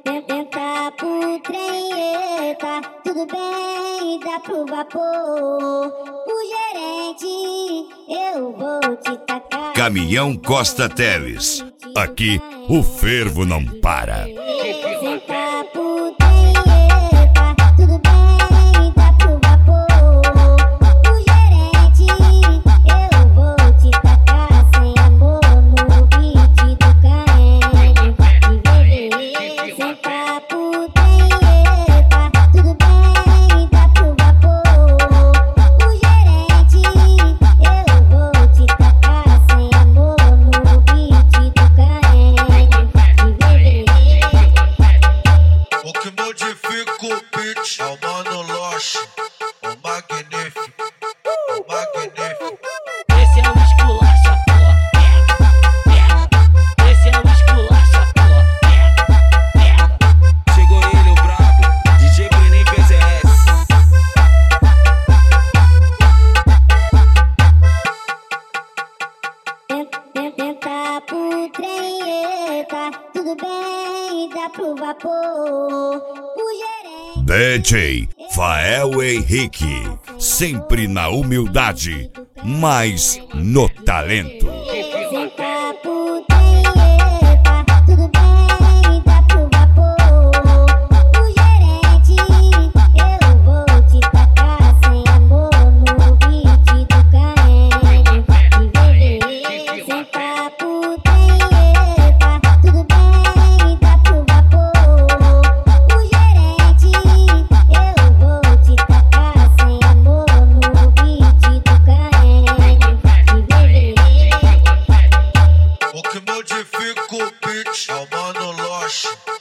Entra pro trem, eita, tudo bem, dá pro vapor. O gerente, eu vou te tacar. Caminhão Costa Teles. Aqui o fervo não para. Entra pro trem, eita, tudo bem, dá pro vapor. O gerente, eu vou te tacar sem amor no beat do carrego. Entra pro trem, eita, tudo bem, dá pro vapor. O gerente, eu vou te tacar sem amor no beat do carrego. O que modifica o beat é o Mano Loche, o magnífico, o magnífico. Esse é o esculacha, porra. Esse é o esculacha, porra. Chegou ele, o brabo, DJ Brenin PZS. Entra pro trem, eita, tudo bem, dá pro vapor. O gerente, DJ Fael Henrique. Sempre na humildade, mas no talento. entra pro trem, eita, tudo bem, dá pro vapor. O gerente, eu vou te tacar sem amor no beat do carrego. Entra pro trem, eita, tudo bem, dá pro vapor. O gerente, eu vou te tacar sem amor no beat do carrego. O que modifica o beat é o Mano Loche,